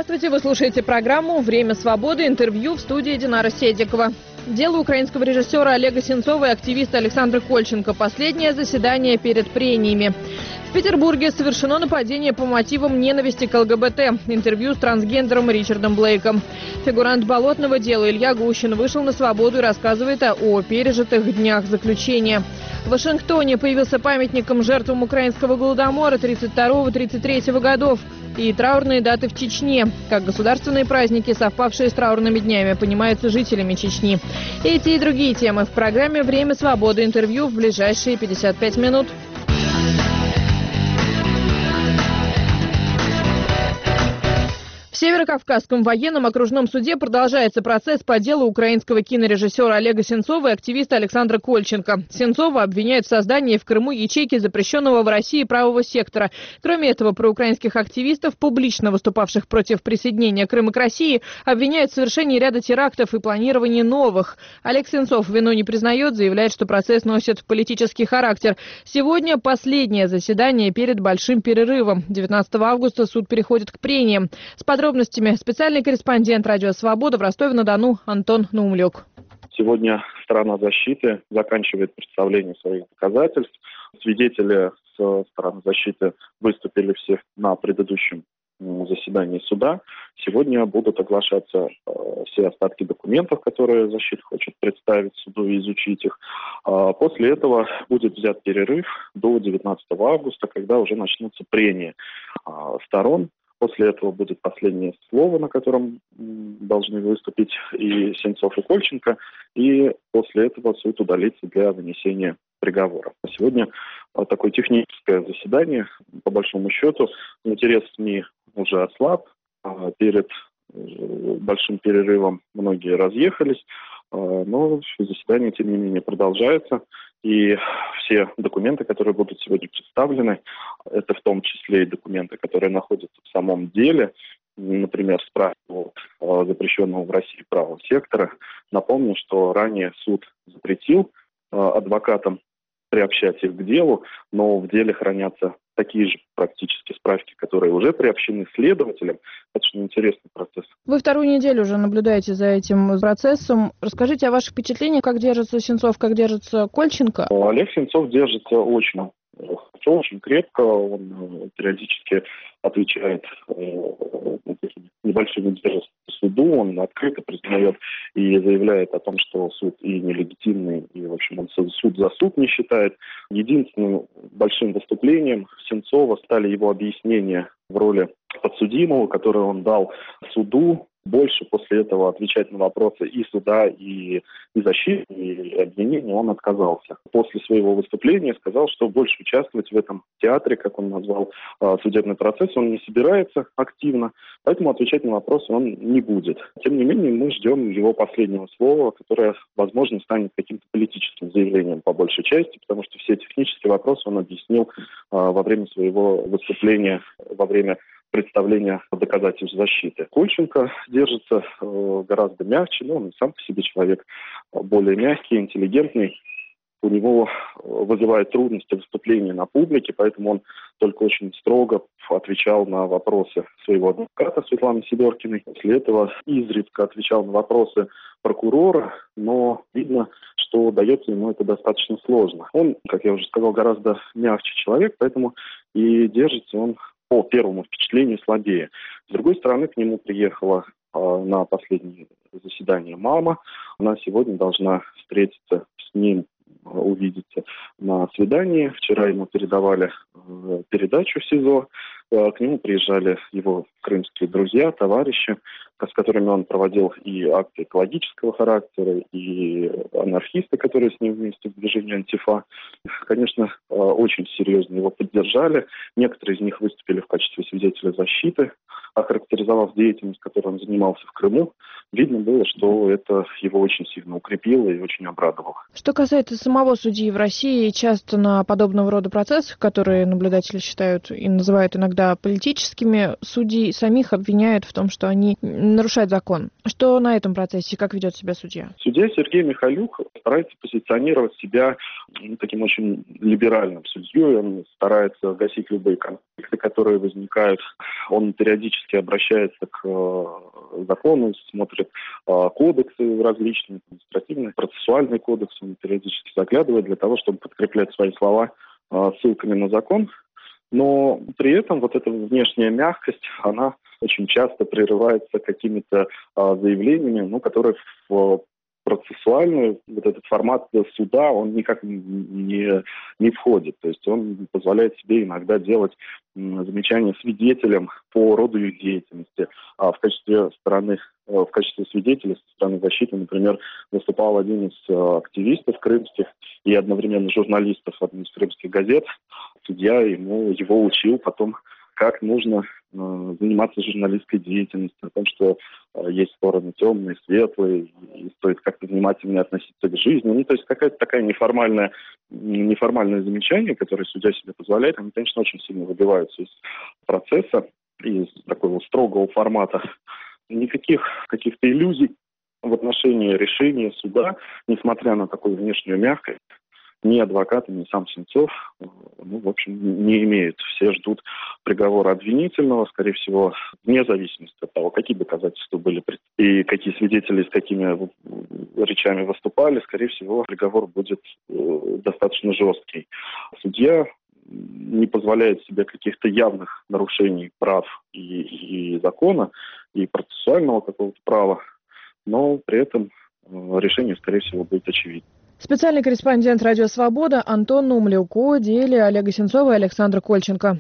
Здравствуйте, вы слушаете программу «Время свободы», интервью в студии Динара Седикова. Дело украинского режиссера Олега Сенцова и активиста Александра Кольченко. Последнее заседание перед прениями. В Петербурге совершено нападение по мотивам ненависти к ЛГБТ. Интервью с трансгендером Ричардом Блейком. Фигурант болотного дела Илья Гущин вышел на свободу и рассказывает о пережитых днях заключения. В Вашингтоне появился памятником жертвам украинского голодомора 1932-1933 годов и траурные даты в Чечне, как государственные праздники, совпавшие с траурными днями, понимаются жителями Чечни. Эти и другие темы в программе «Время свободы». Интервью в ближайшие 55 минут. В Северокавказском военном окружном суде продолжается процесс по делу украинского кинорежиссера Олега Сенцова и активиста Александра Кольченко. Сенцова обвиняют в создании в Крыму ячейки запрещенного в России правого сектора. Кроме этого, проукраинских активистов, публично выступавших против присоединения Крыма к России, обвиняют в совершении ряда терактов и планировании новых. Олег Сенцов вину не признает, заявляет, что процесс носит политический характер. Сегодня последнее заседание перед большим перерывом. 19 августа суд переходит к прениям. С подробностями специальный корреспондент «Радио Свобода» в Ростове-на-Дону Антон Наумлюк. Сегодня сторона защиты заканчивает представление своих доказательств. Свидетели со стороны защиты выступили все на предыдущем заседании суда. Сегодня будут оглашаться все остатки документов, которые защита хочет представить суду и изучить их. После этого будет взят перерыв до 19 августа, когда уже начнутся прения сторон. После этого будет последнее слово, на котором должны выступить и Сенцов, и Кольченко. И после этого суд удалится для вынесения приговора. Сегодня такое техническое заседание. По большому счету, интерес СМИ уже ослаб. Перед большим перерывом многие разъехались. Но заседание, тем не менее, продолжается. И все документы, которые будут сегодня представлены, это в том числе и документы, которые находятся в самом деле, например, справка от запрещенного в России правого сектора. Напомню, что ранее суд запретил адвокатам приобщать их к делу, но в деле хранятся такие же практически справки, которые уже приобщены следователям. Это очень интересный процесс. Вы вторую неделю уже наблюдаете за этим процессом. Расскажите о ваших впечатлениях, как держится Сенцов, как держится Кольченко. Олег Сенцов держится очень хорошо, очень крепко. Он периодически отвечает небольшими держится суду. Он открыто признает и заявляет о том, что суд и нелегитимный, и, в общем, он суд за суд не считает. Единственным большим выступлением Сенцова стали его объяснения в роли подсудимого, которые он дал суду. Больше после этого отвечать на вопросы и суда, и защиты, и обвинения он отказался. После своего выступления сказал, что больше участвовать в этом театре, как он назвал судебный процесс, он не собирается активно, поэтому отвечать на вопросы он не будет. Тем не менее, мы ждем его последнего слова, которое, возможно, станет каким-то политическим заявлением по большей части, потому что все технические вопросы он объяснил во время своего выступления, во время представления доказательств защиты. Кольченко держится гораздо мягче, но он сам по себе человек более мягкий, интеллигентный. У него вызывает трудности выступления на публике, поэтому он только очень строго отвечал на вопросы своего адвоката Светланы Сидоркиной. После этого изредка отвечал на вопросы прокурора, но видно, что дается ему это достаточно сложно. Он, как я уже сказал, гораздо мягче человек, поэтому и держится он по первому впечатлению слабее. С другой стороны, к нему приехала на последнее заседание мама. Она сегодня должна встретиться с ним, увидеться на свидании. Вчера ему передавали передачу в СИЗО. К нему приезжали его крымские друзья, товарищи, с которыми он проводил и акты экологического характера, и анархисты, которые с ним вместе в движении «Антифа». Конечно, очень серьезно его поддержали. Некоторые из них выступили в качестве свидетелей защиты, охарактеризовав деятельность, которой он занимался в Крыму. Видно было, что это его очень сильно укрепило и очень обрадовало. Что касается самого судьи в России, часто на подобного рода процессах, которые наблюдатели считают и называют иногда иногда политическими. Судей самих обвиняют в том, что они нарушают закон. Что на этом процессе, как ведет себя судья? Судья Сергей Михалюк старается позиционировать себя таким очень либеральным судьей. Он старается гасить любые конфликты, которые возникают. Он периодически обращается к закону, смотрит кодексы различные, административные, процессуальные кодексы. Он периодически заглядывает для того, чтобы подкреплять свои слова ссылками на закон. Но при этом вот эта внешняя мягкость, она очень часто прерывается какими-то заявлениями, которые в процессуальный вот этот формат суда, он никак не входит. То есть он позволяет себе иногда делать замечания свидетелям по роду их деятельности. А в качестве свидетеля со стороны защиты, например, выступал один из активистов крымских и одновременно журналистов одной из крымских газет. Судья его учил потом, как нужно заниматься журналистской деятельностью, о том, что есть стороны темные, светлые, и стоит как-то внимательнее относиться к жизни. То есть какая-то такая неформальное замечание, которое судья себе позволяет, они, конечно, очень сильно выбиваются из процесса, из такого строгого формата. Никаких каких-то иллюзий в отношении решения суда, несмотря на такую внешнюю мягкость, ни адвокаты, ни сам Сенцов, в общем, не имеют. Все ждут приговора обвинительного, скорее всего, вне зависимости от того, какие доказательства были и какие свидетели с какими речами выступали, скорее всего, приговор будет достаточно жесткий. Судья не позволяет себе каких-то явных нарушений прав и закона, и процессуального какого-то права, но при этом решение, скорее всего, будет очевидно. Специальный корреспондент «Радио Свобода» Антон Умлюк о деле Олега Сенцова и Александра Кольченко.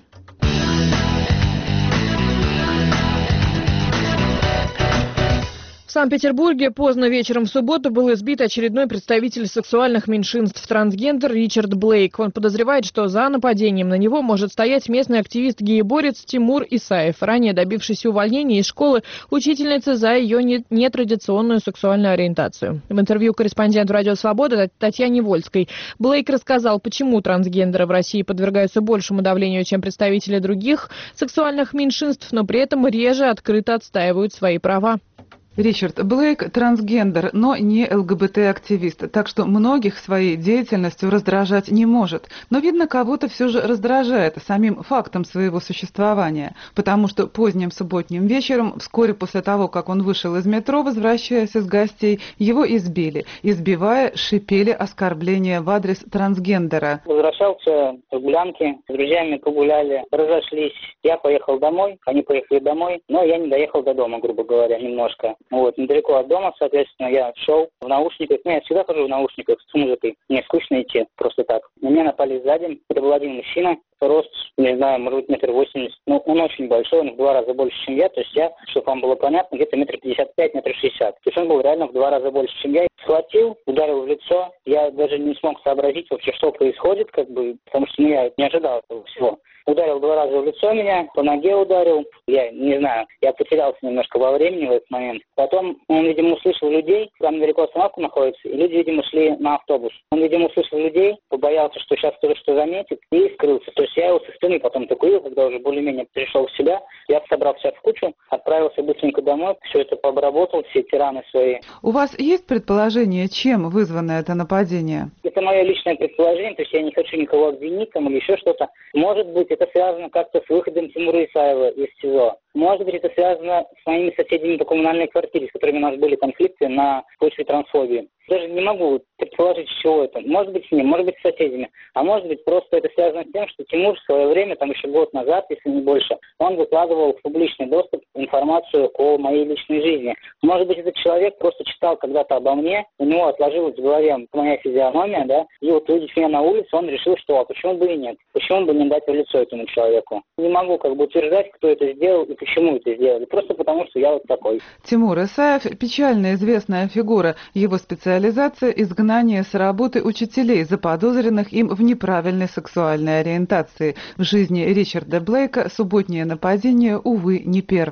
В Санкт-Петербурге поздно вечером в субботу был избит очередной представитель сексуальных меньшинств трансгендер Ричард Блейк. Он подозревает, что за нападением на него может стоять местный активист-гееборец Тимур Исаев, ранее добившийся увольнения из школы учительницы за ее нетрадиционную сексуальную ориентацию. В интервью корреспонденту «Радио Свобода» Татьяне Вольской Блейк рассказал, почему трансгендеры в России подвергаются большему давлению, чем представители других сексуальных меньшинств, но при этом реже открыто отстаивают свои права. Ричард Блейк – трансгендер, но не ЛГБТ-активист, так что многих своей деятельностью раздражать не может. Но, видно, кого-то все же раздражает самим фактом своего существования, потому что поздним субботним вечером, вскоре после того, как он вышел из метро, возвращаясь из гостей, его избили. Избивая, шипели оскорбления в адрес трансгендера. Возвращался в гулянки, с друзьями погуляли, разошлись. Я поехал домой, они поехали домой, но я не доехал до дома, грубо говоря, немножко. Недалеко от дома, соответственно, я шел в наушниках. Я всегда хожу в наушниках с музыкой. Мне скучно идти просто так. На меня напали сзади. Это был один мужчина. Рост, не знаю, может быть, 1,80 м. Он очень большой, он в 2 раза больше, чем я. То есть я, чтобы вам было понятно, где-то 1,55 м, 1,60 м. То есть он был реально в 2 раза больше, чем я. Схватил, ударил в лицо. Я даже не смог сообразить вообще, что происходит, потому что я не ожидал этого всего. Ударил 2 раза в лицо меня, по ноге ударил. Я не знаю, я потерялся немножко во времени в этот момент. Потом он, видимо, услышал людей, там недалеко остановка находится, и люди, видимо, шли на автобус. Он, видимо, услышал людей, побоялся, что сейчас кто-то что заметит, и скрылся. То есть я его со спины потом такую, когда уже более-менее пришел в себя, я собрал себя в кучу, отправился быстренько домой, все это пообработал, все эти раны свои. У вас есть предположение, чем вызвано это нападение? Это мое личное предположение, то есть я не хочу никого обвинить там или еще что-то. Может быть, это связано как-то с выходом Тимура Исаева из СИЗО. Может быть, это связано с моими соседями по коммунальной квартире, с которыми у нас были конфликты на почве трансфобии. Даже не могу предположить, с чего это. Может быть, с ним, может быть, с соседями. А может быть, просто это связано с тем, что Тимур в свое время, там еще год назад, если не больше, он выкладывал в публичный доступ информацию о моей личной жизни. Может быть, этот человек просто читал когда-то обо мне, у него отложилась в голове моя физиономия, да, и вот увидев меня на улице, он решил, что а почему бы и нет? Почему бы не дать в лицо этому человеку? Не могу утверждать, кто это сделал и почему это сделали. Просто потому, что я вот такой. Тимур Исаев – печально известная фигура. Его специализация – изгнание с работы учителей, заподозренных им в неправильной сексуальной ориентации. В жизни Ричарда Блейка субботнее нападение, увы, не первое.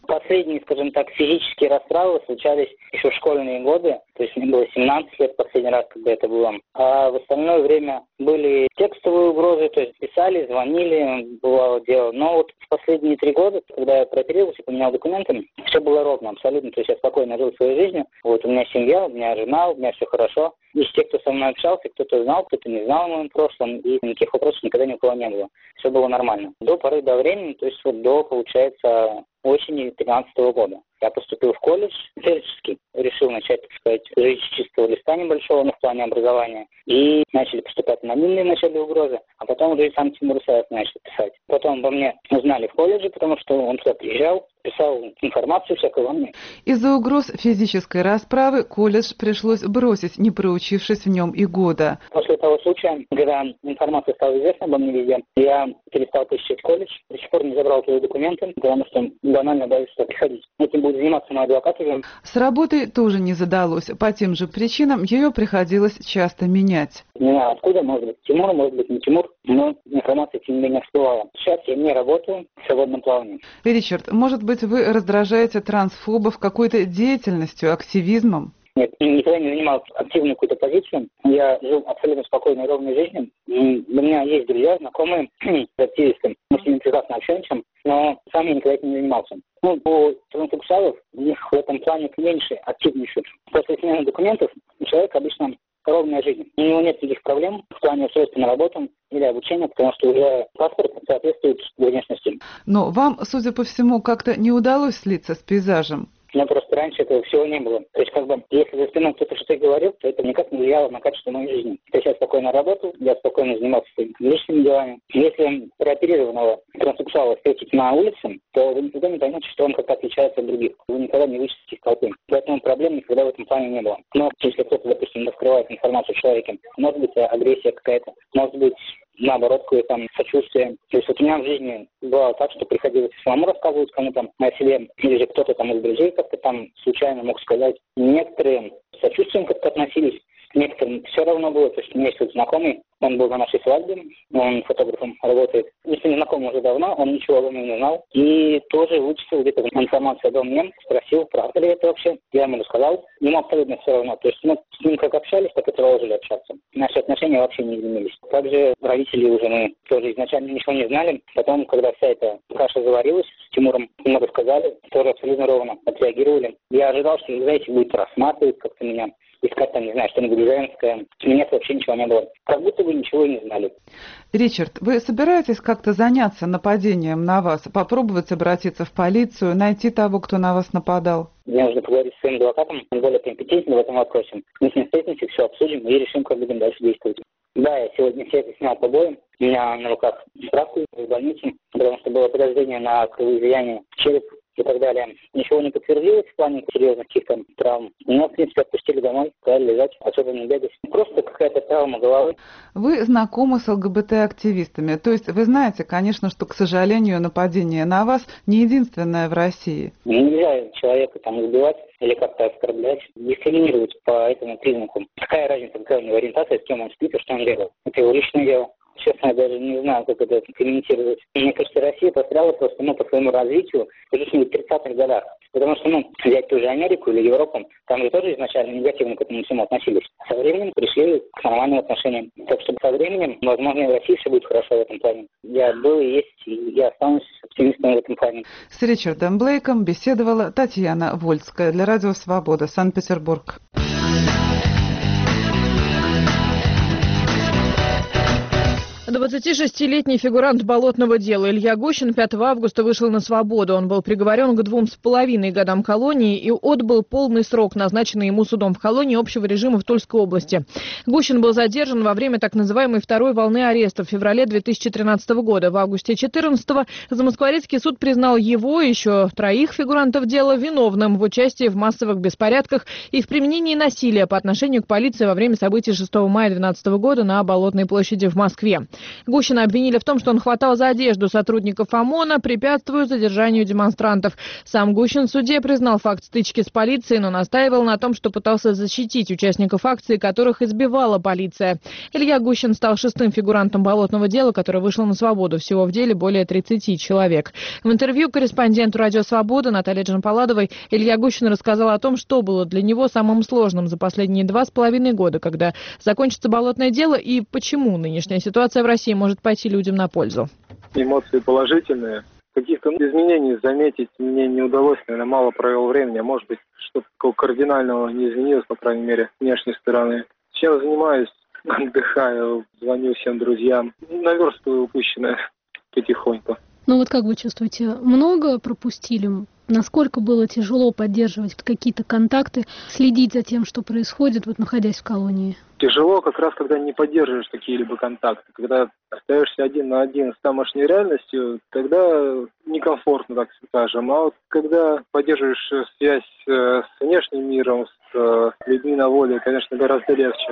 Последние, скажем так, физические расправы случались еще в школьные годы. То есть мне было 17 лет последний раз, когда это было. А в остальное время были текстовые угрозы, то есть писали, звонили, бывало дело. Но вот в последние 3 года, когда я прооперировался, поменял документы, все было ровно абсолютно. То есть я спокойно жил своей жизнью. Вот у меня семья, у меня жена, у меня все хорошо. Из тех, кто со мной общался, кто-то знал, кто-то не знал о моем прошлом, и никаких вопросов никогда ни у кого не было. Все было нормально. До поры до времени, то есть вот до, получается, осени 2013 года. Я поступил в колледж фельдшерский, решил начать, так сказать, жить с чистого листа небольшого, но в плане образования. И начали поступать анонимные вначале угрозы, а потом уже и сам Тимур Исаев начал писать. Потом обо мне узнали в колледже, потому что он туда приезжал, писал информацию всякую во мне. Из-за угроз физической расправы колледж пришлось бросить, не проучившись в нем и года. После того случая, когда информация стала известна обо мне везде, я перестал посещать колледж, до сих пор не забрал свои документы, потому что банально боюсь сюда приходить. Этим будет заниматься мой адвокат уже. С работой тоже не задалось. По тем же причинам ее приходилось часто менять. Не знаю откуда, может быть Тимур, может быть не Тимур, но информация тем не менее всплывала. Сейчас я не работаю в свободном плавании. Ричард, может быть, вы раздражаете трансфобов какой-то деятельностью, активизмом? Нет, никогда не занимал активную какую-то позицию. Я жил абсолютно спокойной, ровной жизнью. У меня есть друзья, знакомые, активисты. Мы с ними прекрасно общаемся, но сам я никогда этим не занимался. У транссексуалов у них в этом плане меньше активничают. После смены документов у человека обычно ровная жизнь. У него нет никаких проблем в плане устройства на работу или обучения, потому что уже паспорт соответствует внешности. Но вам, судя по всему, как-то не удалось слиться с пейзажем. Но просто раньше этого всего не было. То есть, если за спиной кто-то что-то говорил, то это никак не влияло на качество моей жизни. Я сейчас спокойно работал, я спокойно занимался своими личными делами. Если прооперированного транссексуала встретить на улице, то вы никогда не поймете, что он как-то отличается от других. Вы никогда не вычтете из толпы. Поэтому проблем никогда в этом плане не было. Но если кто-то, допустим, раскрывает информацию о человеке, может быть агрессия какая-то, может быть наоборот, какое-то сочувствие. То есть вот у меня в жизни бывало так, что приходилось самому рассказывать кому-то о себе, или же кто-то там из друзей как-то там случайно мог сказать. Некоторые с сочувствием как-то относились, некоторым все равно было. То есть у меня есть вот знакомый, он был на нашей свадьбе, он фотографом работает. Если не знакомый уже давно, он ничего обо мне не знал. И тоже вычислил где-то информацию обо мне, спросил, правда ли это вообще. Я ему рассказал, ему абсолютно все равно. То есть мы с ним как общались, так и продолжили общаться. Наши отношения вообще не изменились. Также родители уже мы тоже изначально ничего не знали. Потом, когда вся эта каша заварилась с Тимуром, ему рассказали, тоже абсолютно ровно отреагировали. Я ожидал, что, знаете, будет рассматривать как-то меня, искать там, не знаю, что-нибудь женское. У меня вообще ничего не было. Как будто бы ничего и не знали. Ричард, вы собираетесь как-то заняться нападением на вас? Попробовать обратиться в полицию, найти того, кто на вас нападал? Мне нужно поговорить с своим адвокатом, он более компетентен в этом вопросе. Мы с ним встретимся, все обсудим и решим, как будем дальше действовать. Да, я сегодня все это снял побои. У меня на руках справку из больницы, потому что было подозрение на кровоизлияние в череп и так далее. Ничего не подтвердилось в плане серьезных каких-то травм. Меня, в принципе, отпустили домой, сказали лежать, особо не бегать. Просто какая-то травма головы. Вы знакомы с ЛГБТ-активистами, то есть вы знаете, конечно, что, к сожалению, нападение на вас не единственное в России. Нельзя человека там избивать или как-то оскорблять, дискриминировать по этому признаку. Какая разница, какая у него ориентация, с кем он спит и что он делал. Это его личное дело. Честно, я даже не знаю, как это комментировать. Мне кажется, Россия постряла просто по своему развитию в 30-х годах. Потому что, взять ту же Америку или Европу, там же тоже изначально негативно к этому всему относились. Со временем пришли к нормальным отношениям. Так что со временем, возможно, и в России все будет хорошо в этом плане. Я был и есть, и я останусь оптимистом в этом плане. С Ричардом Блейком беседовала Татьяна Вольская для Радио Свобода, Санкт-Петербург. 26-летний фигурант болотного дела Илья Гущин 5 августа вышел на свободу. Он был приговорен к 2,5 годам колонии и отбыл полный срок, назначенный ему судом в колонии общего режима в Тульской области. Гущин был задержан во время так называемой второй волны арестов в феврале 2013 года. В августе 2014-го Замоскворецкий суд признал его и еще 3 фигурантов дела виновным в участии в массовых беспорядках и в применении насилия по отношению к полиции во время событий 6 мая 2012 года на Болотной площади в Москве. Гущина обвинили в том, что он хватал за одежду сотрудников ОМОНа, препятствуя задержанию демонстрантов. Сам Гущин в суде признал факт стычки с полицией, но настаивал на том, что пытался защитить участников акции, которых избивала полиция. Илья Гущин стал шестым фигурантом болотного дела, которое вышло на свободу. Всего в деле более 30 человек. В интервью корреспонденту «Радио Свобода» Наталье Джампаладовой Илья Гущин рассказал о том, что было для него самым сложным за последние 2,5 года, когда закончится болотное дело, и почему нынешняя ситуация в России может пойти людям на пользу. Эмоции положительные. Каких-то изменений заметить мне не удалось, наверное, мало провел времени, а может быть, что-то такого кардинального не изменилось, по крайней мере, с внешней стороны. Сейчас занимаюсь, отдыхаю, звоню всем друзьям, наверстываю упущенное потихоньку. Ну вот как вы чувствуете, много пропустили? Насколько было тяжело поддерживать какие-то контакты, следить за тем, что происходит, вот находясь в колонии? Тяжело как раз, когда не поддерживаешь какие-либо контакты. Когда остаешься один на один с тамошней реальностью, тогда некомфортно, так скажем. А вот когда поддерживаешь связь с внешним миром, с людьми на воле, конечно, гораздо легче.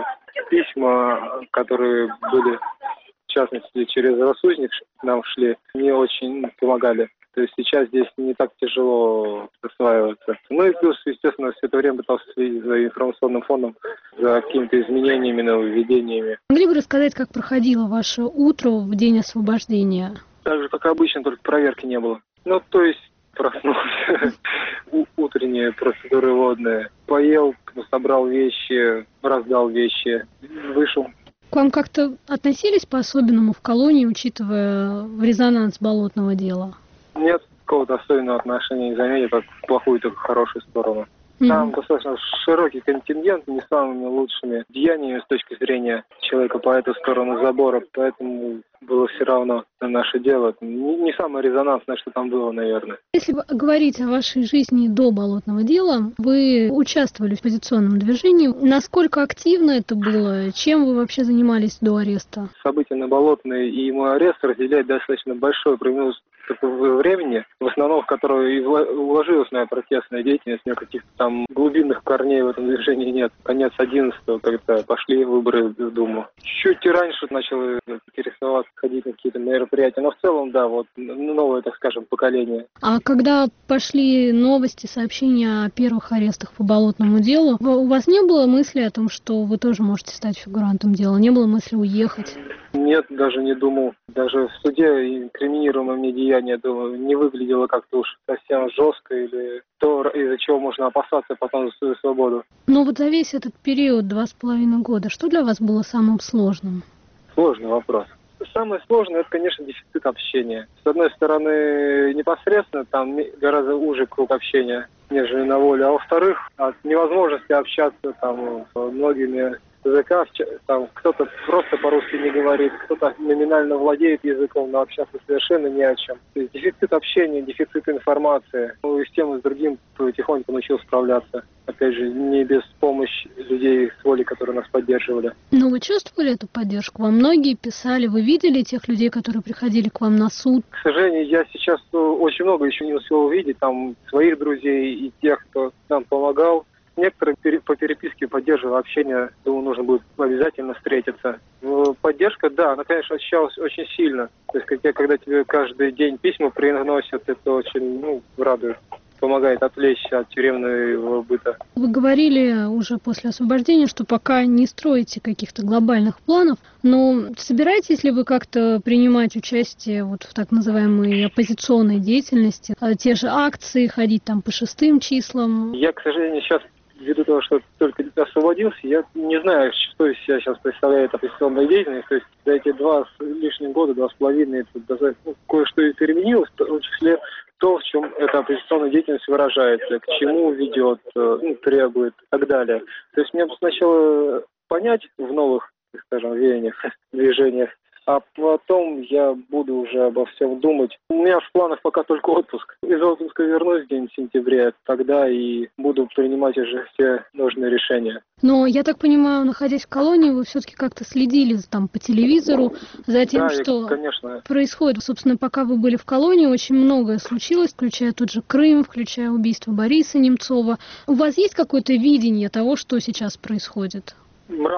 Письма, которые были, в частности, через рассудник нам шли, мне очень помогали. То есть сейчас здесь не так тяжело осваиваться. Ну и плюс, естественно, все это время пытался следить за информационным фоном, за какими-то изменениями, нововведениями. Могли бы рассказать, как проходило ваше утро в день освобождения? Так же, как обычно, только проверки не было. Ну, то есть проснулся, утренние процедуры водные. Поел, собрал вещи, раздал вещи, вышел. К вам как-то относились по-особенному в колонии, учитывая резонанс болотного дела? Нет какого-то особенного отношения не заметил, как в плохую, так и в хорошую сторону. Там достаточно широкий контингент, не самыми лучшими деяниями с точки зрения человека по эту сторону забора, поэтому было все равно на наше дело. Не самое резонансное, что там было, наверное. Если говорить о вашей жизни до болотного дела, вы участвовали в оппозиционном движении. Насколько активно это было? Чем вы вообще занимались до ареста? События на Болотной и мой арест разделяет достаточно большой промежуток времени, в основном в которое и уложилась моя протестная деятельность. У меня каких-то там глубинных корней в этом движении нет. Конец 11-го, когда пошли выборы в Думу. Чуть раньше начал интересоваться, ходить на какие-то мероприятия. Но в целом, да, вот новое, так скажем, поколение. А когда пошли новости, сообщения о первых арестах по болотному делу, у вас не было мысли о том, что вы тоже можете стать фигурантом дела? Не было мысли уехать? Нет, даже не думал. Даже в суде инкриминируемое мне деяние, думаю, не выглядело как-то уж совсем жестко или то, из-за чего можно опасаться потом за свою свободу. Ну вот за весь этот период, 2,5 года, что для вас было самым сложным? Сложный вопрос. Самое сложное, это, конечно, дефицит общения. С одной стороны, непосредственно там гораздо уже круг общения, нежели на воле. А во-вторых, от невозможности общаться там многими языках, там кто-то просто по-русски не говорит, кто-то номинально владеет языком, но общаться совершенно не о чем. То есть дефицит общения, дефицит информации. Ну и с тем, и с другим потихоньку научил справляться. Опять же, не без помощи людей с воли, которые нас поддерживали. Ну, вы чувствовали эту поддержку? Вам многие писали, вы видели тех людей, которые приходили к вам на суд? К сожалению, я сейчас очень много еще не успел увидеть, там, своих друзей и тех, кто нам помогал. Некоторые по переписке поддерживали общение, думаю, нужно будет обязательно встретиться. Поддержка, да, она, конечно, ощущалась очень сильно. То есть, когда тебе каждый день письма приносят, это очень, радует. Помогает отвлечься от тюремного быта. Вы говорили уже после освобождения, что пока не строите каких-то глобальных планов, но собираетесь ли вы как-то принимать участие вот в так называемой оппозиционной деятельности, те же акции, ходить там по 6 числам? Я, к сожалению, сейчас, ввиду того, что только освободился, я не знаю, что из себя сейчас представляет оппозиционная деятельность. То есть за эти 2 с лишним года, 2,5, кое-что и переменилось, в том числе то, в чем эта оппозиционная деятельность выражается, к чему ведет, требует и так далее. То есть мне сначала понять в новых, так скажем, веяниях, движениях, а потом я буду уже обо всем думать. У меня в планах пока только отпуск. Из отпуска вернусь в сентября, тогда и буду принимать уже все нужные решения. Но, я так понимаю, находясь в колонии, вы все-таки как-то следили там по телевизору за тем, что происходит. Собственно, пока вы были в колонии, очень многое случилось, включая тот же Крым, включая убийство Бориса Немцова. У вас есть какое-то видение того, что сейчас происходит? Мрак.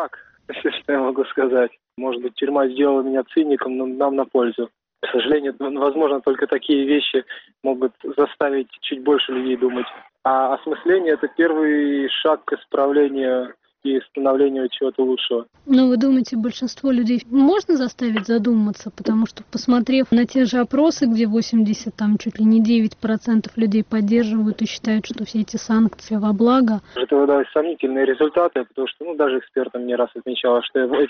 Все, что я могу сказать. Может быть, тюрьма сделала меня циником, но нам на пользу. К сожалению, возможно, только такие вещи могут заставить чуть больше людей думать. А осмысление – это первый шаг к исправлению и становлению чего-то лучшего. Но вы думаете, большинство людей можно заставить задуматься? Потому что, посмотрев на те же опросы, где 80, там чуть ли не 9% людей поддерживают и считают, что все эти санкции во благо. Это выдают сомнительные результаты, потому что даже экспертам не раз отмечалось, что эти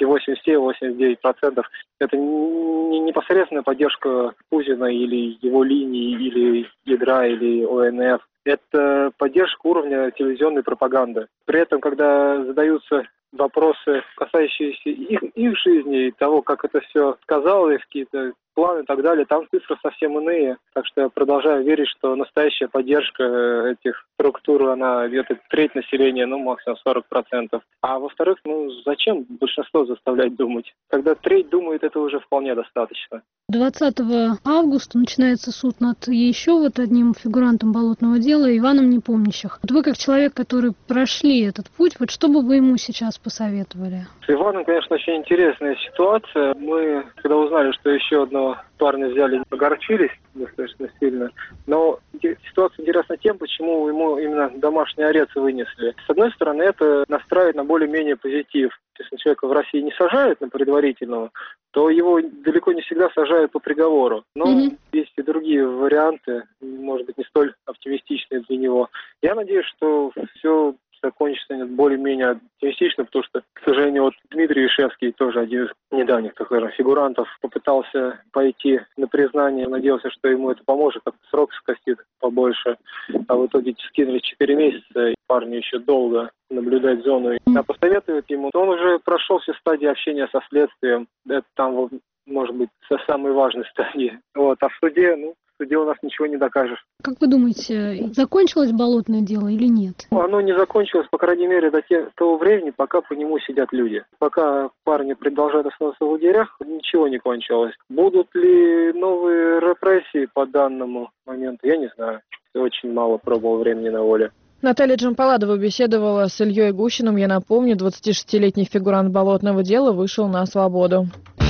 87-89% это не непосредственная поддержка Путина или его линии, или ядра, или ОНФ. Это поддержка уровня телевизионной пропаганды. При этом, когда задаются вопросы, касающиеся их жизни и того, как это все сказалось, какие-то планы и так далее, там цифры совсем иные. Так что я продолжаю верить, что настоящая поддержка этих структур, она где-то треть населения, максимум 40%. А во-вторых, зачем большинство заставлять думать? Когда треть думает, это уже вполне достаточно. 20 августа начинается суд над еще одним фигурантом болотного дела, Иваном Непомнящих. Вы, как человек, который прошли этот путь, что бы вы ему сейчас посоветовали? С Иваном, конечно, очень интересная ситуация. Мы, когда узнали, что еще одного парня взяли, огорчились достаточно сильно. Но ситуация интересна тем, почему ему именно домашний арест вынесли. С одной стороны, это настраивает на более-менее позитив. Если человека в России не сажают на предварительного, то его далеко не всегда сажают по приговору. Но есть и другие варианты, может быть, не столь оптимистичные для него. Я надеюсь, что все закончится более-менее оптимистично, потому что, к сожалению, Дмитрий Ишевский, тоже один из недавних, так скажем, фигурантов, попытался пойти на признание, надеялся, что ему это поможет, как срок скостит побольше, а в итоге скинули 4 месяца, и парню еще долго наблюдать зону. Я посоветую ему, он уже прошел все стадии общения со следствием, это там, может быть, со самой важной стадии. А в суде, в суде у нас ничего не докажешь. Как вы думаете, закончилось болотное дело или нет? Оно не закончилось, по крайней мере, до того времени, пока по нему сидят люди. Пока парни продолжают оставаться в лагерях, ничего не кончилось. Будут ли новые репрессии по данному моменту, я не знаю. Очень мало пробовал времени на воле. Наталья Джампаладова беседовала с Ильей Гущиным. Я напомню, 26-летний фигурант болотного дела вышел на свободу.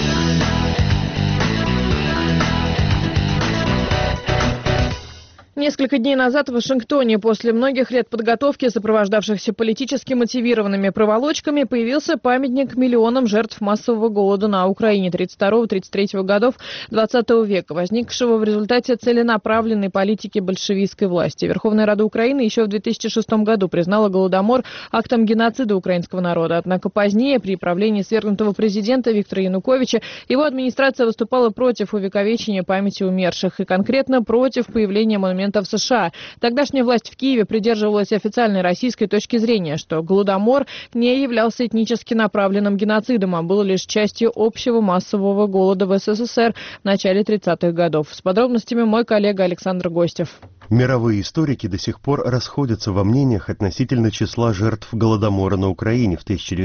Несколько дней назад в Вашингтоне после многих лет подготовки, сопровождавшихся политически мотивированными проволочками, появился памятник миллионам жертв массового голода на Украине 1932-1933 годов XX века, возникшего в результате целенаправленной политики большевистской власти. Верховная Рада Украины еще в 2006 году признала Голодомор актом геноцида украинского народа. Однако позднее, при правлении свергнутого президента Виктора Януковича, его администрация выступала против увековечения памяти умерших и конкретно против появления монумента в США. Тогдашняя власть в Киеве придерживалась официальной российской точки зрения, что Голодомор не являлся этнически направленным геноцидом, а был лишь частью общего массового голода в СССР в начале 30-х годов. С подробностями мой коллега Александр Гостев. Мировые историки до сих пор расходятся во мнениях относительно числа жертв Голодомора на Украине в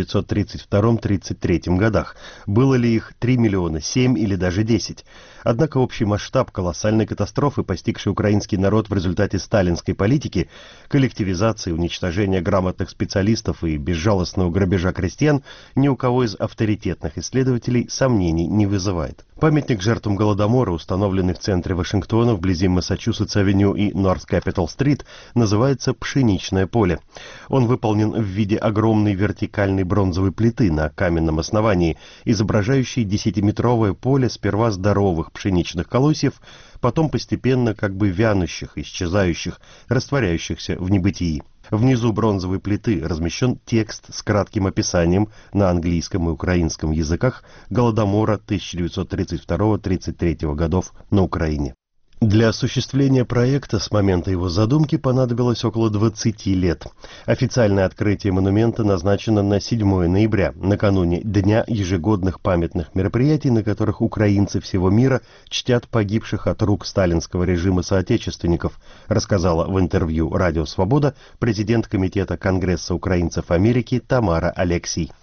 1932-1933 годах. Было ли их 3 миллиона, 7 или даже 10? Однако общий масштаб колоссальной катастрофы, постигшей украинский народ в результате сталинской политики, коллективизации, уничтожения грамотных специалистов и безжалостного грабежа крестьян, ни у кого из авторитетных исследователей сомнений не вызывает. Памятник жертвам Голодомора, установленный в центре Вашингтона, вблизи Массачусетс-авеню и Норт Капитол-стрит, называется «Пшеничное поле». Он выполнен в виде огромной вертикальной бронзовой плиты на каменном основании, изображающей 10-метровое поле сперва здоровых пшеничных колосьев, потом постепенно как бы вянущих, исчезающих, растворяющихся в небытии. Внизу бронзовой плиты размещен текст с кратким описанием на английском и украинском языках Голодомора 1932-1933 годов на Украине. Для осуществления проекта с момента его задумки понадобилось около 20 лет. Официальное открытие монумента назначено на 7 ноября, накануне Дня ежегодных памятных мероприятий, на которых украинцы всего мира чтят погибших от рук сталинского режима соотечественников, рассказала в интервью «Радио Свобода» президент Комитета Конгресса украинцев Америки Тамара Алексий.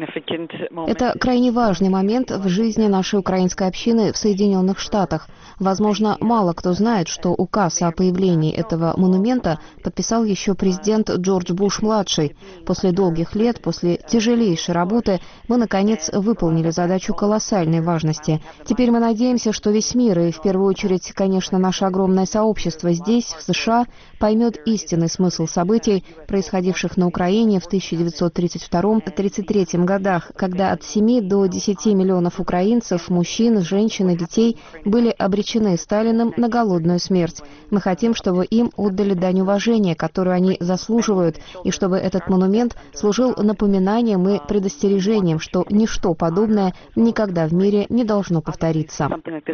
Это крайне важный момент в жизни нашей украинской общины в Соединенных Штатах. Возможно, мало кто знает, что указ о появлении этого монумента подписал еще президент Джордж Буш-младший. После долгих лет, после тяжелейшей работы, мы, наконец, выполнили задачу колоссальной важности. Теперь мы надеемся, что весь мир, и в первую очередь, конечно, наше огромное сообщество здесь, в США, поймет истинный смысл событий, происходивших на Украине в 1932-1933 годах, когда от 7 до 10 миллионов украинцев, мужчин, женщин и детей были обречены Сталиным на голодную смерть. Мы хотим, чтобы им отдали дань уважения, которую они заслуживают, и чтобы этот монумент служил напоминанием и предостережением, что ничто подобное никогда в мире не должно повториться.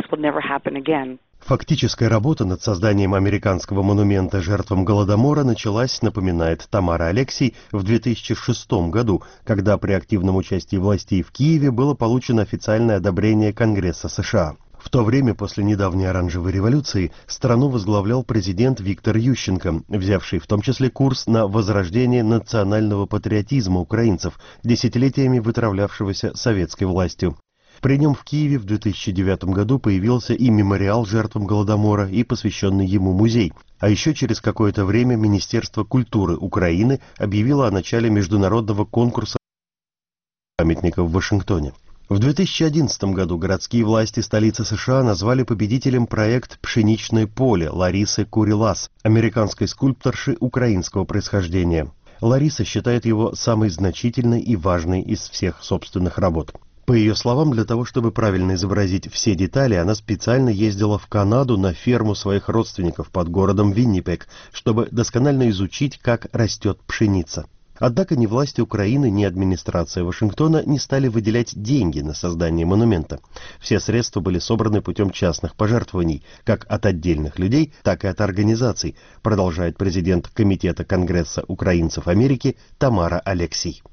Фактическая работа над созданием американского монумента жертвам Голодомора началась, напоминает Тамара Алексей, в 2006 году, когда при активном участии властей в Киеве было получено официальное одобрение Конгресса США. В то время, после недавней оранжевой революции, страну возглавлял президент Виктор Ющенко, взявший в том числе курс на возрождение национального патриотизма украинцев, десятилетиями вытравлявшегося советской властью. При нем в Киеве в 2009 году появился и мемориал жертвам Голодомора, и посвященный ему музей. А еще через какое-то время Министерство культуры Украины объявило о начале международного конкурса памятников в Вашингтоне. В 2011 году городские власти столицы США назвали победителем проект «Пшеничное поле» Ларисы Курилас, американской скульпторши украинского происхождения. Лариса считает его самой значительной и важной из всех собственных работ. По ее словам, для того, чтобы правильно изобразить все детали, она специально ездила в Канаду на ферму своих родственников под городом Виннипег, чтобы досконально изучить, как растет пшеница. Однако ни власти Украины, ни администрация Вашингтона не стали выделять деньги на создание монумента. Все средства были собраны путем частных пожертвований, как от отдельных людей, так и от организаций, продолжает президент Комитета Конгресса украинцев Америки Тамара Алексей.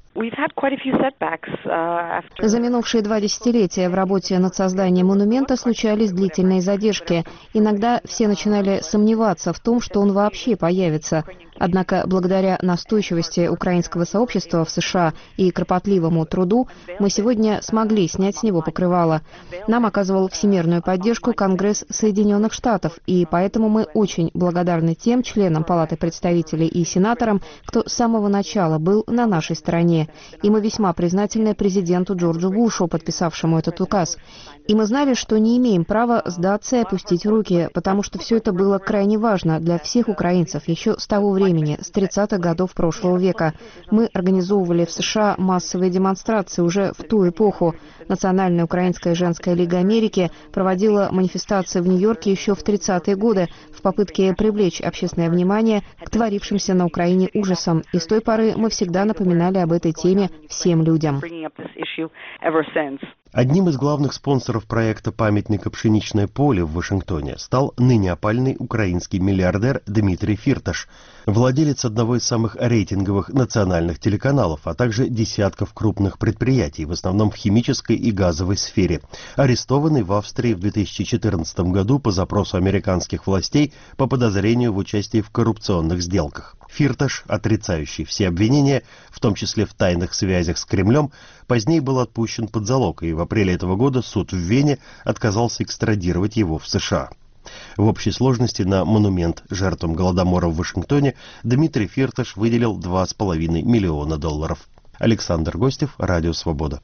За минувшие 2 десятилетия в работе над созданием монумента случались длительные задержки. Иногда все начинали сомневаться в том, что он вообще появится. Однако, благодаря настойчивости украинского сообщества в США и кропотливому труду, мы сегодня смогли снять с него покрывало. Нам оказывал всемирную поддержку Конгресс Соединенных Штатов, и поэтому мы очень благодарны тем членам Палаты представителей и сенаторам, кто с самого начала был на нашей стороне. И мы весьма признательны президенту Джорджу Бушу, подписавшему этот указ. И мы знали, что не имеем права сдаться и опустить руки, потому что все это было крайне важно для всех украинцев еще с того времени, с 30-х годов прошлого века. Мы организовывали в США массовые демонстрации уже в ту эпоху. Национальная украинская женская лига Америки проводила манифестации в Нью-Йорке еще в 30-е годы в попытке привлечь общественное внимание к творившимся на Украине ужасам. И с той поры мы всегда напоминали об этой теме всем людям. Одним из главных спонсоров проекта памятника «Пшеничное поле» в Вашингтоне стал ныне опальный украинский миллиардер Дмитрий Фирташ, владелец одного из самых рейтинговых национальных телеканалов, а также десятков крупных предприятий, в основном в химической и газовой сфере, арестованный в Австрии в 2014 году по запросу американских властей по подозрению в участии в коррупционных сделках. Фирташ, отрицающий все обвинения, в том числе в тайных связях с Кремлем, позднее был отпущен под залог, и в апреле этого года суд в Вене отказался экстрадировать его в США. В общей сложности на монумент жертвам Голодомора в Вашингтоне Дмитрий Фирташ выделил $2,5 миллиона. Александр Гостев, Радио Свобода.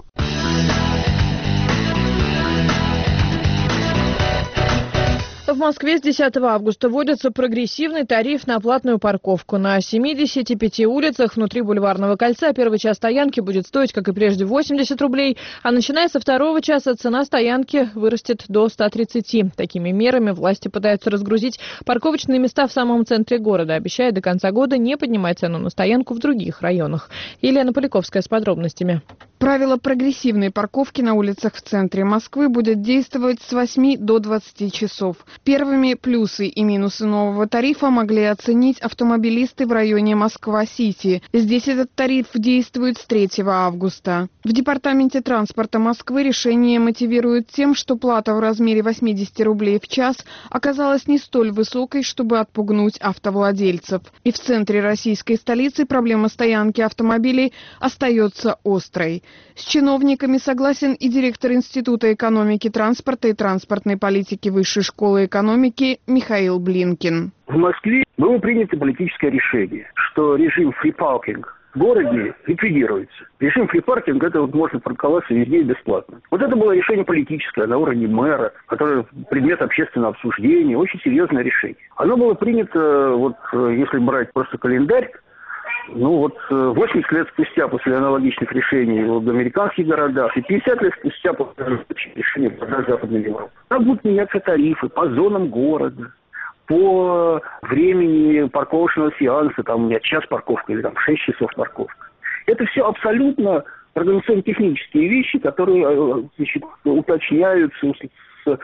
В Москве с 10 августа вводится прогрессивный тариф на платную парковку. На 75 улицах внутри Бульварного кольца первый час стоянки будет стоить, как и прежде, 80 рублей, а начиная со второго часа цена стоянки вырастет до 130. Такими мерами власти пытаются разгрузить парковочные места в самом центре города, обещая до конца года не поднимать цену на стоянку в других районах. Елена Поляковская с подробностями. Правило прогрессивной парковки на улицах в центре Москвы будет действовать с 8 до 20 часов. Первыми плюсы и минусы нового тарифа могли оценить автомобилисты в районе Москва-Сити. Здесь этот тариф действует с 3 августа. В Департаменте транспорта Москвы решение мотивируют тем, что плата в размере 80 рублей в час оказалась не столь высокой, чтобы отпугнуть автовладельцев. И в центре российской столицы проблема стоянки автомобилей остается острой. С чиновниками согласен и директор Института экономики транспорта и транспортной политики Высшей школы экономики Михаил Блинкин. В Москве было принято политическое решение, что режим фрипаркинг в городе ликвидируется. Режим фрипаркинг – это вот можно парковаться везде бесплатно. Вот это было решение политическое на уровне мэра, которое предмет общественного обсуждения, очень серьезное решение. Оно было принято, вот если брать просто календарь, 80 лет спустя после аналогичных решений в американских городах и 50 лет спустя после решений в Западной Европе. Там будут меняться тарифы по зонам города, по времени парковочного сеанса, там у меня час парковка или там 6 часов парковка. Это все абсолютно организационно-технические вещи, которые уточняются с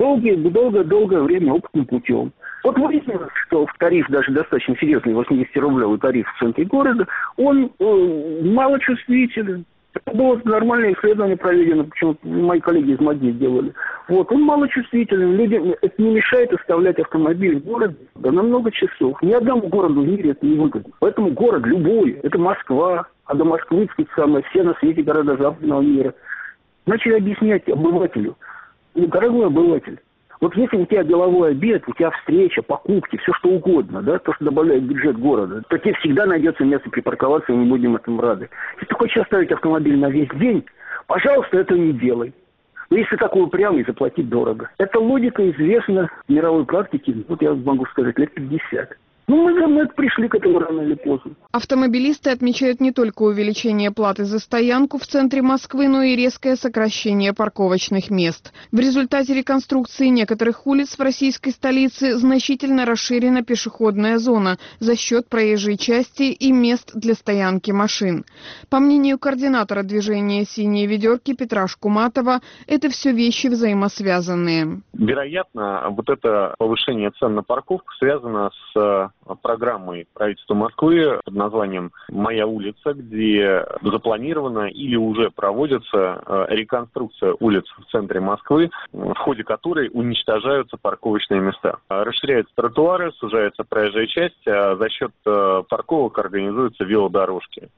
долгое время опытным путем. Вот выяснилось, что в тариф даже достаточно серьезный 80-рублевый тариф в центре города, он малочувствителен. Это было нормальное исследование проведено, почему мои коллеги из МАГИ делали. Вот, он малочувствителен, людям это не мешает оставлять автомобиль в городе на много часов. Ни одному городу в мире это не выгодно. Поэтому город любой, это Москва, а до Москвы все на свете города западного мира, начали объяснять обывателю, дорогой обыватель, вот если у тебя деловой обед, у тебя встреча, покупки, все что угодно, да, то, что добавляет бюджет города, то тебе всегда найдется место припарковаться, и мы будем этому рады. Если ты хочешь оставить автомобиль на весь день, пожалуйста, этого не делай. Но если такой упрямый, заплатить дорого. Эта логика известна в мировой практике, вот я могу сказать, лет 50. Мы пришли к этому рано или поздно. Автомобилисты отмечают не только увеличение платы за стоянку в центре Москвы, но и резкое сокращение парковочных мест. В результате реконструкции некоторых улиц в российской столице значительно расширена пешеходная зона за счет проезжей части и мест для стоянки машин. По мнению координатора движения «Синие ведерки» Петра Шкуматова, это все вещи взаимосвязанные. Вероятно, вот это повышение цен на парковку связано с программой правительства Москвы под названием «Моя улица», где запланирована или уже проводится реконструкция улиц в центре Москвы, в ходе которой уничтожаются парковочные места. Расширяются тротуары, сужается проезжая часть, а за счет парковок организуются велодорожки.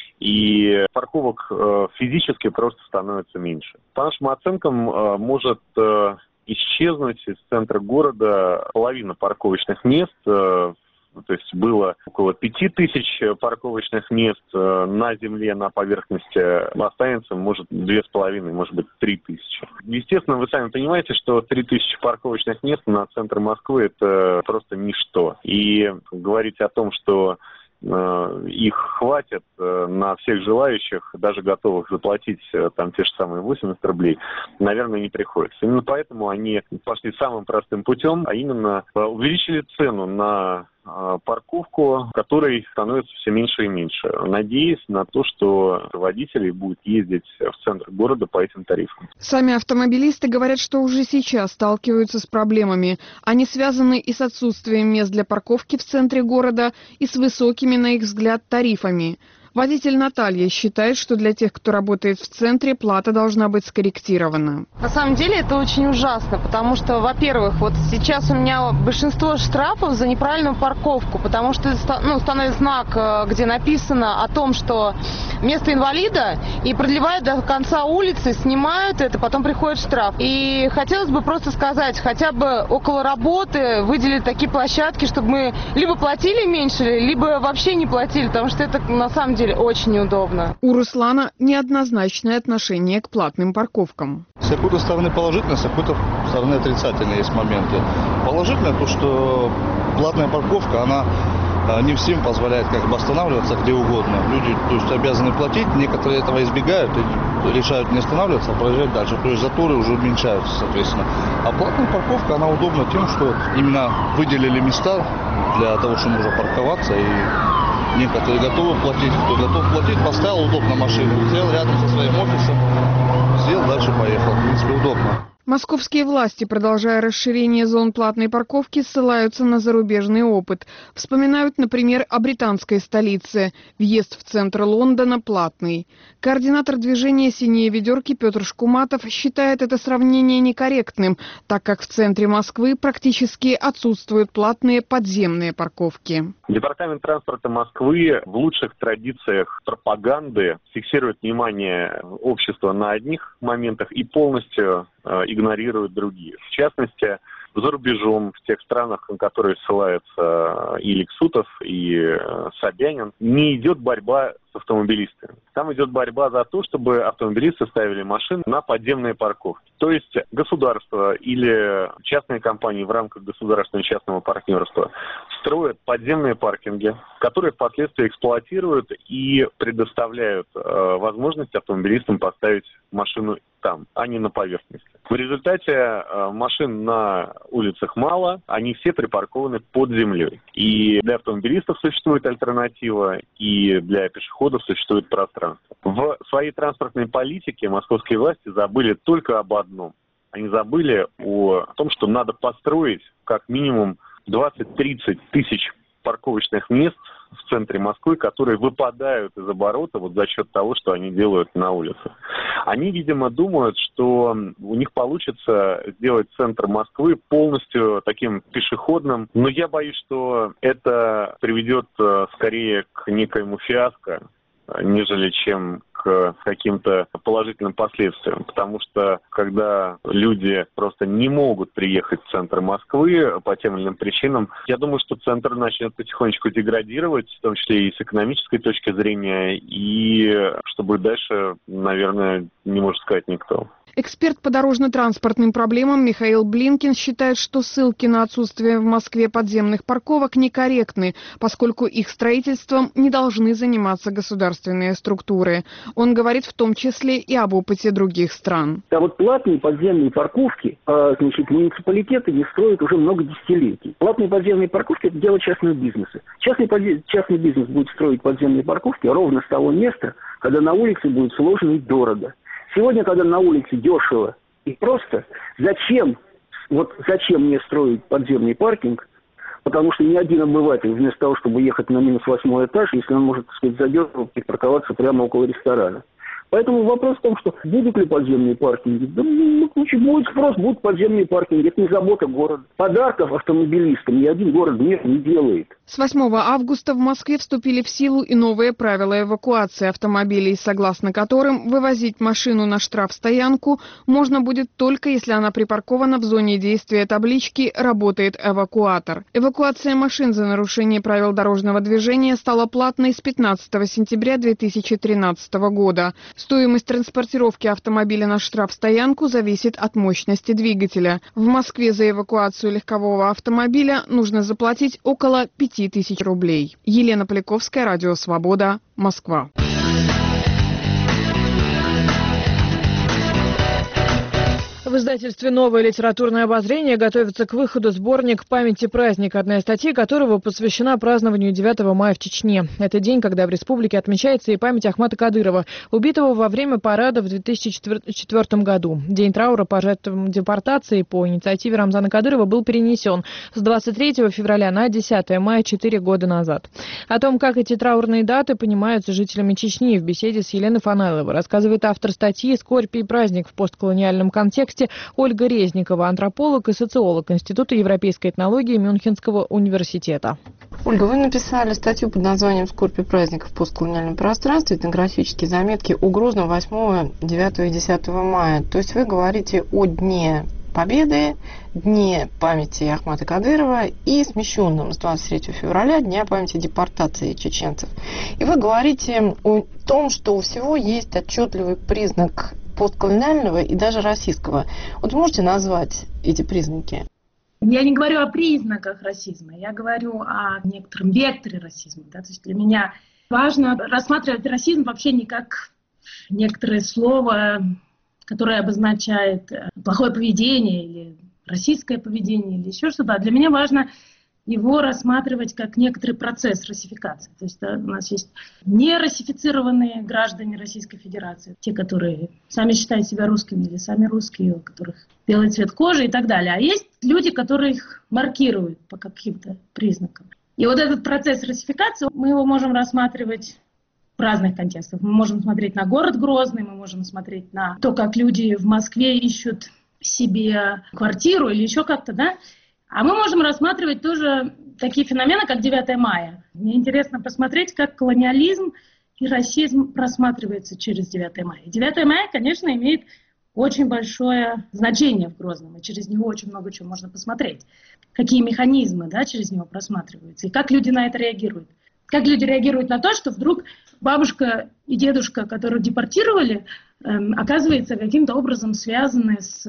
И парковок физически просто становится меньше. По нашим оценкам, может исчезнуть из центра города половина парковочных мест. То есть было около 5000 парковочных мест на земле, на поверхности. Останется, может, 2500, может быть, 3000. Естественно, вы сами понимаете, что 3000 парковочных мест на центр Москвы – это просто ничто. И говорить о том, что их хватит на всех желающих, даже готовых заплатить там те же самые 80 рублей, наверное, не приходится. Именно поэтому они пошли самым простым путем, а именно увеличили цену на парковку, которой становится все меньше и меньше, надеясь на то, что водители будут ездить в центр города по этим тарифам. Сами автомобилисты говорят, что уже сейчас сталкиваются с проблемами. Они связаны и с отсутствием мест для парковки в центре города, и с высокими, на их взгляд, тарифами. Водитель Наталья считает, что для тех, кто работает в центре, плата должна быть скорректирована. На самом деле это очень ужасно, потому что, во-первых, вот сейчас у меня большинство штрафов за неправильную парковку, потому что становится знак, где написано о том, что место инвалида, и продлевают до конца улицы, снимают это, потом приходит штраф. И хотелось бы просто сказать, хотя бы около работы выделили такие площадки, чтобы мы либо платили меньше, либо вообще не платили, потому что это на самом деле очень неудобно. У Руслана неоднозначное отношение к платным парковкам. С какой-то стороны положительно, с какой-то стороны отрицательно есть моменты. Положительно то, что платная парковка, она не всем позволяет как бы останавливаться где угодно. Люди, то есть, обязаны платить, некоторые этого избегают и решают не останавливаться, а проезжать дальше. То есть заторы уже уменьшаются, соответственно. А платная парковка, она удобна тем, что именно выделили места для того, чтобы можно парковаться, и некоторые готовы платить, кто готов платить, поставил удобно машину, сделал рядом со своим офисом, сделал, дальше поехал. В принципе, удобно. Московские власти, продолжая расширение зон платной парковки, ссылаются на зарубежный опыт. Вспоминают, например, о британской столице. Въезд в центр Лондона платный. Координатор движения «Синие ведерки» Петр Шкуматов считает это сравнение некорректным, так как в центре Москвы практически отсутствуют платные подземные парковки. Департамент транспорта Москвы в лучших традициях пропаганды фиксирует внимание общества на одних моментах и полностью игнорирует другие. В частности, за рубежом, в тех странах, на которые ссылаются и Лексутов, и Собянин, не идет борьба с автомобилистами. Там идет борьба за то, чтобы автомобилисты ставили машины на подземные парковки. То есть государство или частные компании в рамках государственного и частного партнерства строят подземные паркинги, которые впоследствии эксплуатируют и предоставляют возможность автомобилистам поставить машину там, а не на поверхности. В результате машин на улицах мало, они все припаркованы под землей. И для автомобилистов существует альтернатива, и для пешеходов существует пространство. В своей транспортной политике московские власти забыли только об одном. Они забыли о том, что надо построить как минимум 20-30 тысяч парковочных мест в центре Москвы, которые выпадают из оборота вот за счет того, что они делают на улице. Они, видимо, думают, что у них получится сделать центр Москвы полностью таким пешеходным, но я боюсь, что это приведет скорее к некоему фиаско, нежели чем к каким-то положительным последствиям. Потому что, когда люди просто не могут приехать в центр Москвы по тем или иным причинам, я думаю, что центр начнет потихонечку деградировать, в том числе и с экономической точки зрения, и что будет дальше, наверное, не может сказать никто. Эксперт по дорожно-транспортным проблемам Михаил Блинкин считает, что ссылки на отсутствие в Москве подземных парковок некорректны, поскольку их строительством не должны заниматься государственные структуры. Он говорит в том числе и об опыте других стран. А вот платные подземные парковки, муниципалитеты не строят уже много десятилетий. Платные подземные парковки – это дело частного бизнеса. Частный бизнес будет строить подземные парковки ровно с того места, когда на улице будет сложно и дорого. Сегодня, когда на улице дешево и просто, зачем мне строить подземный паркинг? Потому что ни один обыватель, вместо того, чтобы ехать на минус 8 этаж, если он может, так сказать, задешево припарковаться прямо около ресторана. Поэтому вопрос в том, что будут ли подземные паркинги. Да, будет спрос, будут подземные паркинги. Это не забота города. Подарков автомобилистам ни один город не делает. С 8 августа в Москве вступили в силу и новые правила эвакуации автомобилей, согласно которым вывозить машину на штрафстоянку можно будет только если она припаркована в зоне действия таблички «Работает эвакуатор». Эвакуация машин за нарушение правил дорожного движения стала платной с 15 сентября 2013 года. Стоимость транспортировки автомобиля на штрафстоянку зависит от мощности двигателя. В Москве за эвакуацию легкового автомобиля нужно заплатить около 5000 рублей. Елена Поляковская, Радио Свобода, Москва. В издательстве «Новое литературное обозрение» готовится к выходу сборник «Память и праздник», одна из статей которого посвящена празднованию 9 мая в Чечне. Это день, когда в республике отмечается и память Ахмата Кадырова, убитого во время парада в 2004 году. День траура по жертвам депортации по инициативе Рамзана Кадырова был перенесен с 23 февраля на 10 мая 4 года назад. О том, как эти траурные даты понимаются жителями Чечни, в беседе с Еленой Фанайловой рассказывает автор статьи «Скорбь и праздник в постколониальном контексте» Ольга Резникова, антрополог и социолог Института европейской этнологии Мюнхенского университета. Ольга, вы написали статью под названием «Скорбь и праздник в постколониальном пространстве. Этнографические заметки о Грозном 8, 9 и 10 мая». То есть вы говорите о Дне Победы, Дне памяти Ахмата Кадырова и смещенном с 23 февраля Дня памяти депортации чеченцев. И вы говорите о том, что у всего есть отчетливый признак постколониального и даже российского. Вот можете назвать эти признаки? Я не говорю о признаках расизма, я говорю о некотором векторе расизма. Да? То есть для меня важно рассматривать расизм вообще не как некоторое слово, которое обозначает плохое поведение или российское поведение или еще что-то. А для меня важно его рассматривать как некоторый процесс руссификации. То есть у нас есть неруссифицированные граждане Российской Федерации, те, которые сами считают себя русскими или сами русские, у которых белый цвет кожи и так далее. А есть люди, которые их маркируют по каким-то признакам. И вот этот процесс руссификации, мы его можем рассматривать в разных контекстах. Мы можем смотреть на город Грозный, мы можем смотреть на то, как люди в Москве ищут себе квартиру или еще как-то, да. А мы можем рассматривать тоже такие феномены, как 9 мая. Мне интересно посмотреть, как колониализм и расизм просматривается через 9 мая. 9 мая, конечно, имеет очень большое значение в Грозном, и через него очень много чего можно посмотреть. Какие механизмы, да, через него просматриваются, и как люди на это реагируют. Как люди реагируют на то, что вдруг бабушка и дедушка, которых депортировали, оказывается каким-то образом связаны с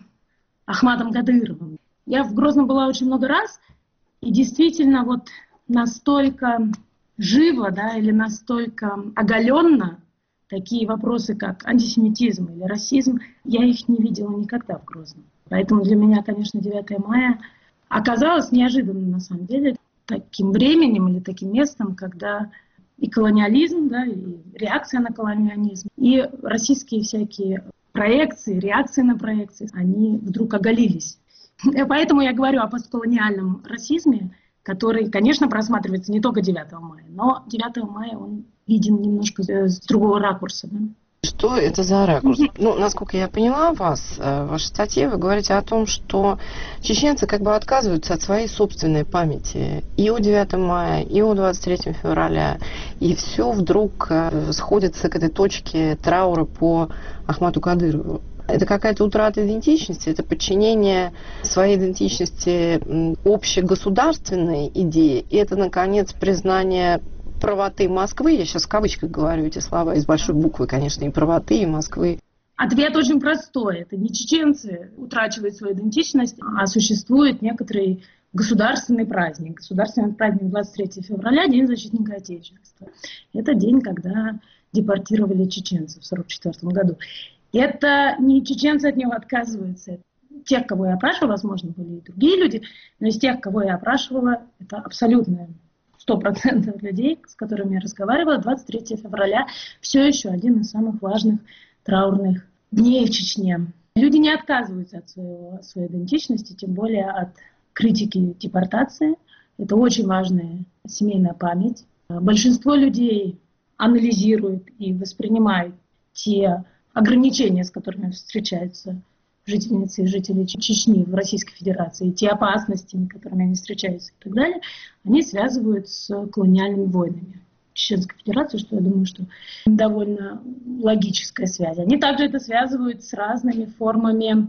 Ахматом Кадыровым. Я в Грозном была очень много раз, и действительно вот настолько живо, да, или настолько оголенно такие вопросы, как антисемитизм или расизм, я их не видела никогда в Грозном. Поэтому для меня, конечно, 9 мая оказалось неожиданным, на самом деле, таким временем или таким местом, когда и колониализм, да, и реакция на колониализм, и российские всякие проекции, реакции на проекции, они вдруг оголились. Поэтому я говорю о постколониальном расизме, который, конечно, просматривается не только 9 мая, но 9 мая он виден немножко с другого ракурса. Да? Что это за ракурс? Ну, насколько я поняла вас, в вашей статье вы говорите о том, что чеченцы как бы отказываются от своей собственной памяти и о 9 мая, и о 23 февраля, и все вдруг сходится к этой точке траура по Ахмату Кадырову. Это какая-то утрата идентичности, это подчинение своей идентичности общегосударственной идее, и это, наконец, признание правоты Москвы, я сейчас в кавычках говорю эти слова, из большой буквы, конечно, и правоты, и Москвы. Ответ очень простой. Это не чеченцы утрачивают свою идентичность, а существует некоторый государственный праздник. Государственный праздник 23 февраля, День защитника Отечества. Это день, когда депортировали чеченцев в 1944 году. Это не чеченцы от него отказываются. Тех, кого я опрашивала, возможно, были и другие люди, но из тех, кого я опрашивала, это абсолютно 100% людей, с которыми я разговаривала, 23 февраля все еще один из самых важных траурных дней в Чечне. Люди не отказываются от своей идентичности, тем более от критики депортации. Это очень важная семейная память. Большинство людей анализирует и воспринимает те ограничения, с которыми встречаются жительницы и жители Чечни в Российской Федерации, те опасности, с которыми они встречаются и так далее, они связывают с колониальными войнами Чеченской Федерации, что я думаю, что довольно логическая связь. Они также это связывают с разными формами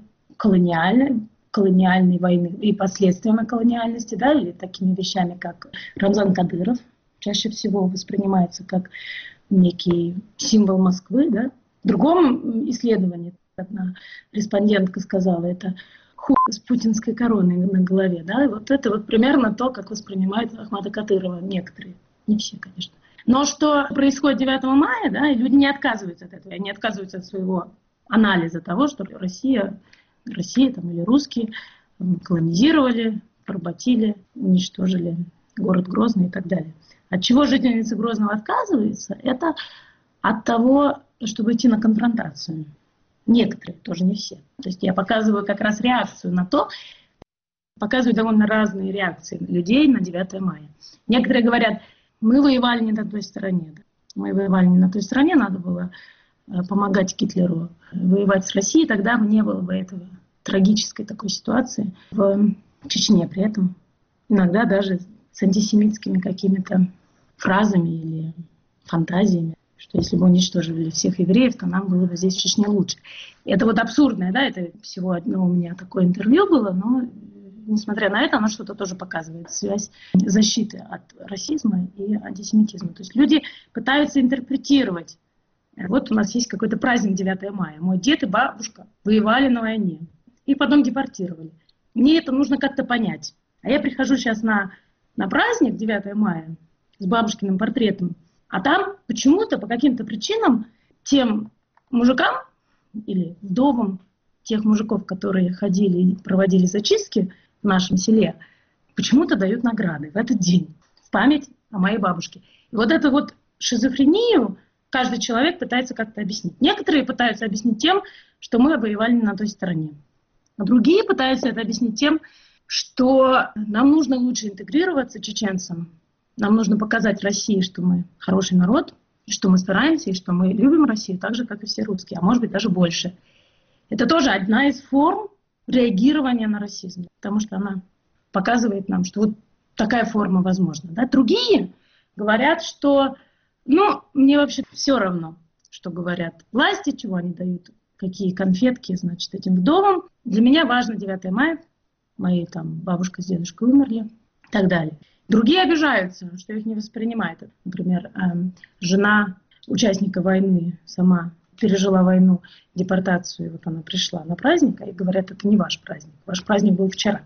колониальной войны и последствиями колониальности, да, или такими вещами, как Рамзан Кадыров, чаще всего воспринимается как некий символ Москвы, да. В другом исследовании одна респондентка сказала, это хуй с путинской короной на голове. Да? И вот это вот примерно то, как воспринимают Ахмата Кадырова некоторые. Не все, конечно. Но что происходит 9 мая, да, и люди не отказываются от этого. Они отказываются от своего анализа того, что Россия там, или русские колонизировали, поработили, уничтожили город Грозный и так далее. От чего жительница Грозного отказывается? Это от того, чтобы идти на конфронтацию. Некоторые, тоже не все. То есть я показываю как раз реакцию на то, показываю довольно разные реакции людей на 9 мая. Некоторые говорят, мы воевали не на той стороне. Мы воевали не на той стороне, надо было помогать Гитлеру воевать с Россией, тогда бы не было бы этого трагической такой ситуации в Чечне. При этом иногда даже с антисемитскими какими-то фразами или фантазиями, что если бы уничтожили всех евреев, то нам было бы здесь в Чечне лучше. Это вот абсурдное, да, это всего одно у меня такое интервью было, но несмотря на это, оно что-то тоже показывает, связь защиты от расизма и антисемитизма. То есть люди пытаются интерпретировать. Вот у нас есть какой-то праздник 9 мая. Мой дед и бабушка воевали на войне. Их потом депортировали. Мне это нужно как-то понять. А я прихожу сейчас на праздник 9 мая с бабушкиным портретом, а там почему-то, по каким-то причинам, тем мужикам или вдовам тех мужиков, которые ходили и проводили зачистки в нашем селе, почему-то дают награды в этот день в память о моей бабушке. И вот эту вот шизофрению каждый человек пытается как-то объяснить. Некоторые пытаются объяснить тем, что мы воевали не на той стороне. А другие пытаются это объяснить тем, что нам нужно лучше интегрироваться чеченцам. Нам нужно показать России, что мы хороший народ, что мы стараемся, и что мы любим Россию так же, как и все русские, а может быть даже больше. Это тоже одна из форм реагирования на расизм, потому что она показывает нам, что вот такая форма возможна. Да? Другие говорят, что мне вообще все равно, что говорят власти, чего они дают, какие конфетки, значит, этим вдовам. Для меня важно 9 мая, мои там бабушка с дедушкой умерли и так далее. Другие обижаются, что их не воспринимают. Например, жена участника войны сама пережила войну, депортацию, и вот она пришла на праздник, и говорят, это не ваш праздник. Ваш праздник был вчера,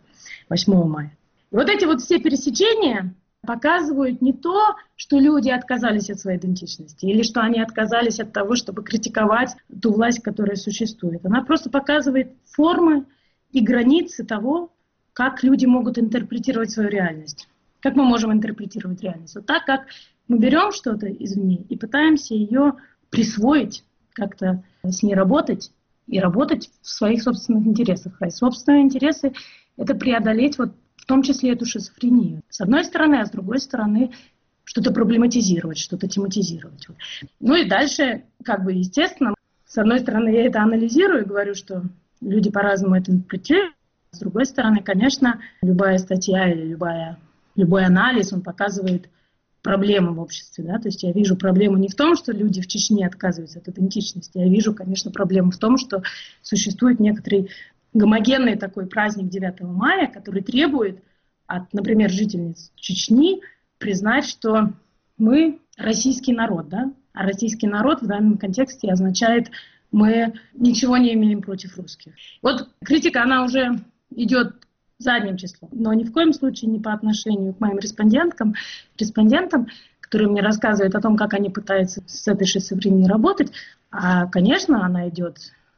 8 мая. И вот эти вот все пересечения показывают не то, что люди отказались от своей идентичности, или что они отказались от того, чтобы критиковать ту власть, которая существует. Она просто показывает формы и границы того, как люди могут интерпретировать свою реальность. Как мы можем интерпретировать реальность? Вот так, как мы берем что-то извне и пытаемся ее присвоить, как-то с ней работать и работать в своих собственных интересах. А собственные интересы – это преодолеть вот в том числе эту шизофрению. С одной стороны, а с другой стороны что-то проблематизировать, что-то тематизировать. Ну и дальше, естественно, с одной стороны, я это анализирую и говорю, что люди по-разному это интерпретируют. С другой стороны, конечно, любая статья или любой анализ, он показывает проблемы в обществе. Да? То есть я вижу проблему не в том, что люди в Чечне отказываются от идентичности. Я вижу, конечно, проблему в том, что существует некоторый гомогенный такой праздник 9 мая, который требует от, например, жительниц Чечни признать, что мы российский народ. Да? А российский народ в данном контексте означает, мы ничего не имеем против русских. Вот критика, она уже идет задним числом, но ни в коем случае не по отношению к моим респондентам, которые мне рассказывают о том, как они пытаются с этой шизофренией работать. А, конечно, она идет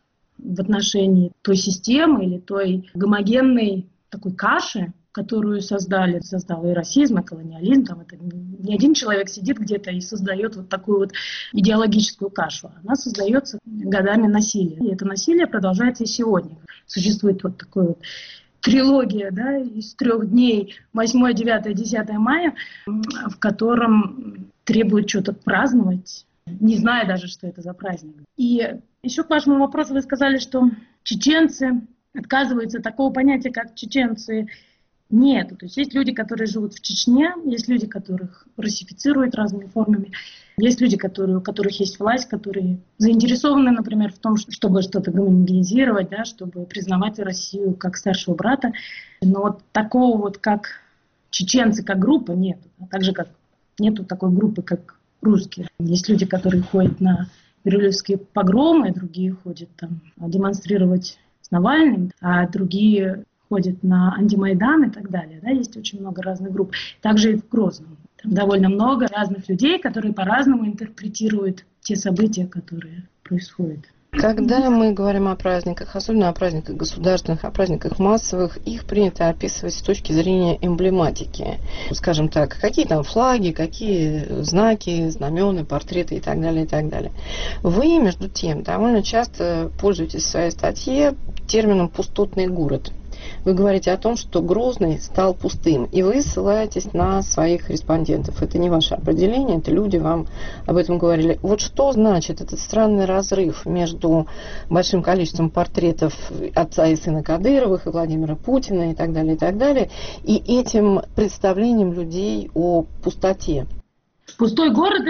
в отношении той системы или той гомогенной такой каши, которую создал и расизм, и колониализм. Там это не один человек сидит где-то и создает вот такую вот идеологическую кашу. Она создается годами насилия. И это насилие продолжается и сегодня. Существует вот такой вот трилогия, да, из 3 дней, 8, 9, 10 мая, в котором требуют что-то праздновать, не зная даже, что это за праздник. И еще к вашему вопросу вы сказали, что чеченцы отказываются, такого понятия, как чеченцы, нет. То есть есть люди, которые живут в Чечне, есть люди, которых руссифицируют разными формами, есть люди, у которых есть власть, которые заинтересованы, например, в том, чтобы что-то гомогенизировать, да, чтобы признавать Россию как старшего брата. Но вот такого вот, как чеченцы, как группа, нет. Так же, как нету такой группы, как русские. Есть люди, которые ходят на бирюлевские погромы, другие ходят там демонстрировать с Навальным, а другие ходят на антимайдан и так далее. Да? Есть очень много разных групп. Также и в Грозном. Там довольно много разных людей, которые по-разному интерпретируют те события, которые происходят. Когда мы говорим о праздниках, особенно о праздниках государственных, о праздниках массовых, их принято описывать с точки зрения эмблематики. Скажем так, какие там флаги, какие знаки, знамена, портреты и так далее, и так далее. Вы, между тем, довольно часто пользуетесь в своей статье термином «пустотный город». Вы говорите о том, что Грозный стал пустым, и вы ссылаетесь на своих респондентов. Это не ваше определение, это люди вам об этом говорили. Вот что значит этот странный разрыв между большим количеством портретов отца и сына Кадыровых, и Владимира Путина, и так далее, и этим представлением людей о пустоте? Пустой город,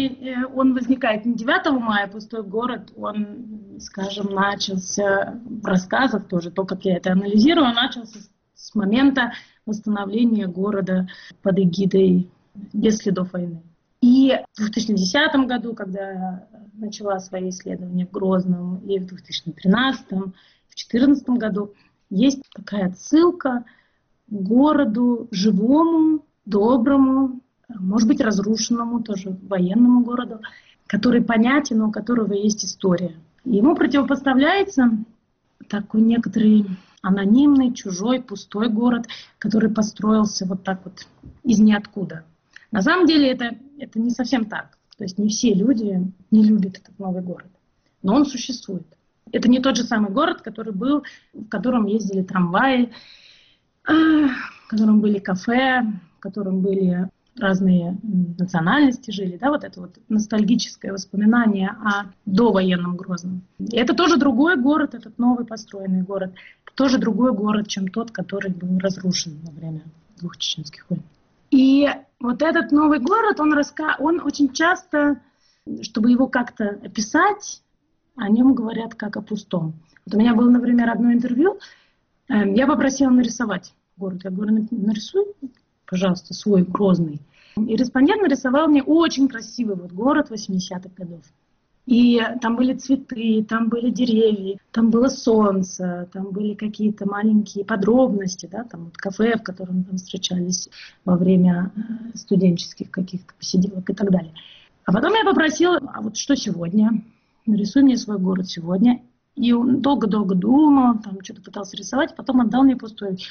он возникает не 9 мая, пустой город, он, скажем, начался в рассказах тоже, то, как я это анализирую, начался с момента восстановления города под эгидой без следов войны. И в 2010 году, когда я начала свои исследования в Грозном, и в 2013, в 2014 году, есть такая отсылка к городу живому, доброму, может быть, разрушенному, тоже военному городу, который понятен, у которого есть история. Ему противопоставляется такой некоторый анонимный, чужой, пустой город, который построился вот так вот из ниоткуда. На самом деле это не совсем так. То есть не все люди не любят этот новый город. Но он существует. Это не тот же самый город, который был, в котором ездили трамваи, в котором были кафе, в котором были разные национальности жили, да, вот это вот ностальгическое воспоминание о довоенном Грозном. И это тоже другой город, этот новый построенный город, тоже другой город, чем тот, который был разрушен во время 2 чеченских войн. И вот этот новый город, он очень часто, чтобы его как-то описать, о нем говорят как о пустом. Вот у меня было, например, одно интервью, я попросила нарисовать город. Я говорю, нарисуй, пожалуйста, свой Грозный. И респондент нарисовал мне очень красивый вот город 80-х годов. И там были цветы, там были деревья, там было солнце, там были какие-то маленькие подробности, да, там вот кафе, в котором мы там встречались во время студенческих каких-то посиделок и так далее. А потом я попросила, а вот что сегодня? Нарисуй мне свой город сегодня. И он долго-долго думал, там что-то пытался рисовать, потом отдал мне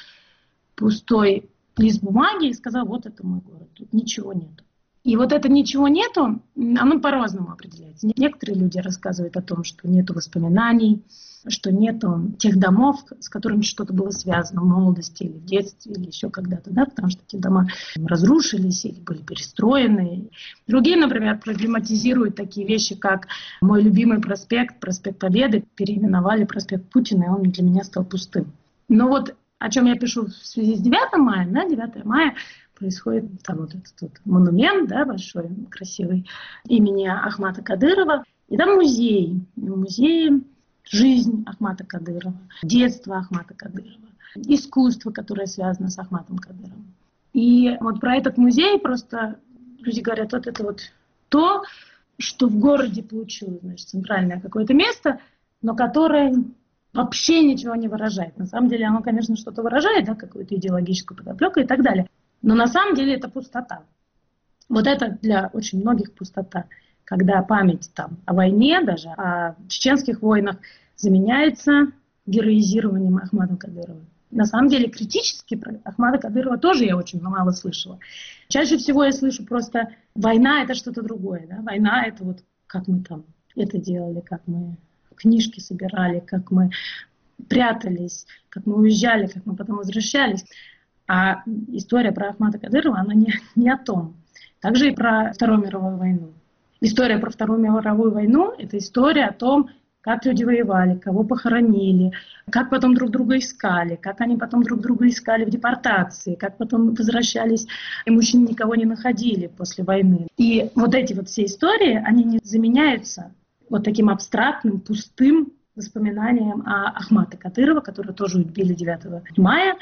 пустой лист бумаги и сказал, вот это мой город, тут ничего нету. И вот это ничего нету, оно по-разному определяется. Некоторые люди рассказывают о том, что нету воспоминаний, что нету тех домов, с которыми что-то было связано в молодости или в детстве, или еще когда-то, да, потому что эти дома разрушились или были перестроены. Другие, например, проблематизируют такие вещи, как мой любимый проспект Победы, переименовали проспект Путина, и он для меня стал пустым. Но вот о чем я пишу в связи с 9 мая, да, 9 мая происходит там вот этот вот монумент, да, большой, красивый, имени Ахмата Кадырова. И там музей. В музее жизнь Ахмата Кадырова, детство Ахмата Кадырова, искусство, которое связано с Ахматом Кадыровым. И вот про этот музей просто люди говорят, вот это вот то, что в городе получилось, значит, центральное какое-то место, но которое вообще ничего не выражает. На самом деле оно, конечно, что-то выражает, да, какую-то идеологическую подоплеку и так далее. Но на самом деле это пустота. Вот это для очень многих пустота. Когда память там о войне, даже о чеченских войнах, заменяется героизированием Ахмата Кадырова. На самом деле критически про Ахмата Кадырова тоже я очень мало слышала. Чаще всего я слышу просто война — это что-то другое. Да? Война — это вот как мы там это делали, как мы книжки собирали, как мы прятались, как мы уезжали, как мы потом возвращались. А история про Ахмата Кадырова, она не о том. Также и про Вторую мировую войну. История про Вторую мировую войну – это история о том, как люди воевали, кого похоронили, как потом друг друга искали, как они потом друг друга искали в депортации, как потом возвращались, и мужчины никого не находили после войны. И вот эти вот все истории, они не заменяются вот таким абстрактным, пустым воспоминанием о Ахмате Кадырова, которого тоже убили 9 мая,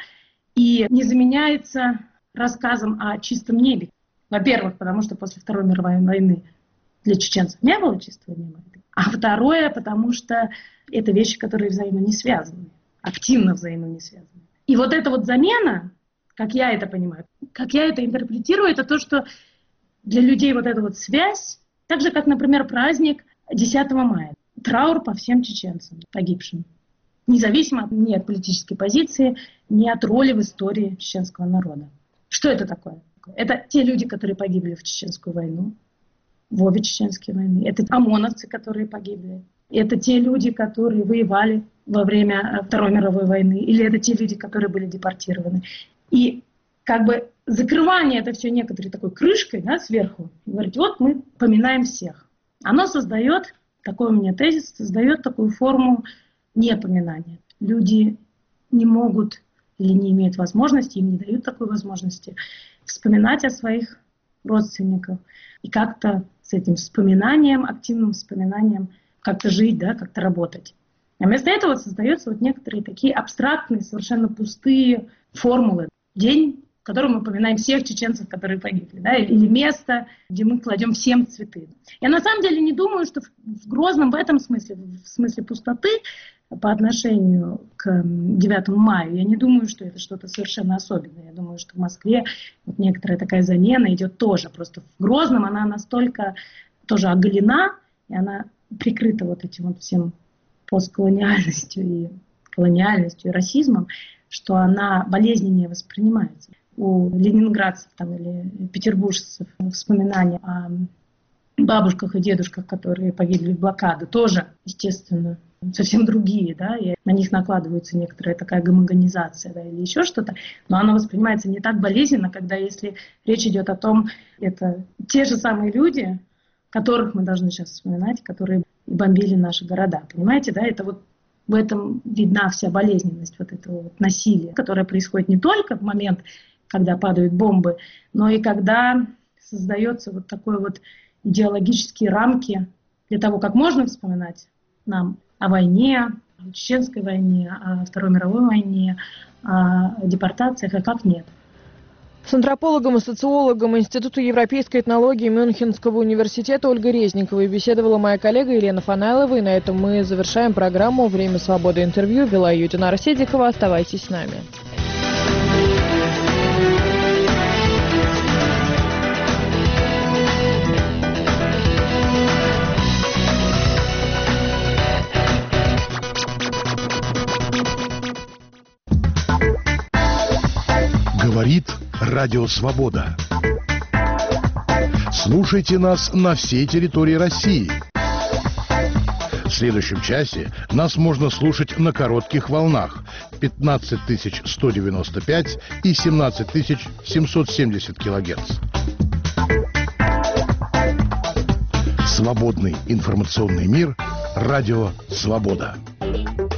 и не заменяется рассказом о чистом небе. Во-первых, потому что после Второй мировой войны для чеченцев не было чистого неба. А второе, потому что это вещи, которые взаимно не связаны, активно взаимно не связаны. И вот эта вот замена, как я это понимаю, как я это интерпретирую, это то, что для людей вот эта вот связь, так же, как, например, праздник 10 мая, траур по всем чеченцам погибшим. Независимо ни от политической позиции, ни от роли в истории чеченского народа. Что это такое? Это те люди, которые погибли в Чеченскую войну, в обе чеченские войны. Это ОМОНовцы, которые погибли. Это те люди, которые воевали во время Второй мировой войны. Или это те люди, которые были депортированы. И как бы закрывание это все некоторой такой крышкой, да, сверху. Говорить, вот мы поминаем всех. Оно создает, такой у меня тезис, создает такую форму непоминания. Люди не могут или не имеют возможности, им не дают такой возможности вспоминать о своих родственниках и как-то с этим вспоминанием, активным вспоминанием как-то жить, да, как-то работать. А вместо этого создаются вот некоторые такие абстрактные, совершенно пустые формулы. День, в котором мы поминаем всех чеченцев, которые погибли, да, или место, где мы кладем всем цветы. Я на самом деле не думаю, что в Грозном в этом смысле, в смысле пустоты, по отношению к 9 мая, я не думаю, что это что-то совершенно особенное. Я думаю, что в Москве вот некоторая такая замена идет тоже. Просто в Грозном она настолько тоже оголена, и она прикрыта вот этим вот всем постколониальностью и колониальностью и расизмом, что она болезненнее воспринимается. У ленинградцев там, или петербуржцев вспоминания о бабушках и дедушках, которые погибли в блокаду, тоже, естественно, совсем другие, да, и на них накладывается некоторая такая гомогенизация, да, или еще что-то, но она воспринимается не так болезненно, когда если речь идет о том, это те же самые люди, которых мы должны сейчас вспоминать, которые бомбили наши города, понимаете, да, это вот в этом видна вся болезненность вот этого вот насилия, которое происходит не только в момент, когда падают бомбы, но и когда создается вот такой вот идеологические рамки для того, как можно вспоминать нам о войне, о Чеченской войне, о Второй мировой войне, о депортациях, а как нет. С антропологом и социологом Института европейской этнологии Мюнхенского университета Ольгой Резниковой беседовала моя коллега Елена Фанайлова. И на этом мы завершаем программу «Время свободы» интервью. Вела ее Динара Седикова. Оставайтесь с нами. Говорит Радио Свобода. Слушайте нас на всей территории России. В следующем часе нас можно слушать на коротких волнах 15195 и 17770 килогерц. Свободный информационный мир. Радио Свобода.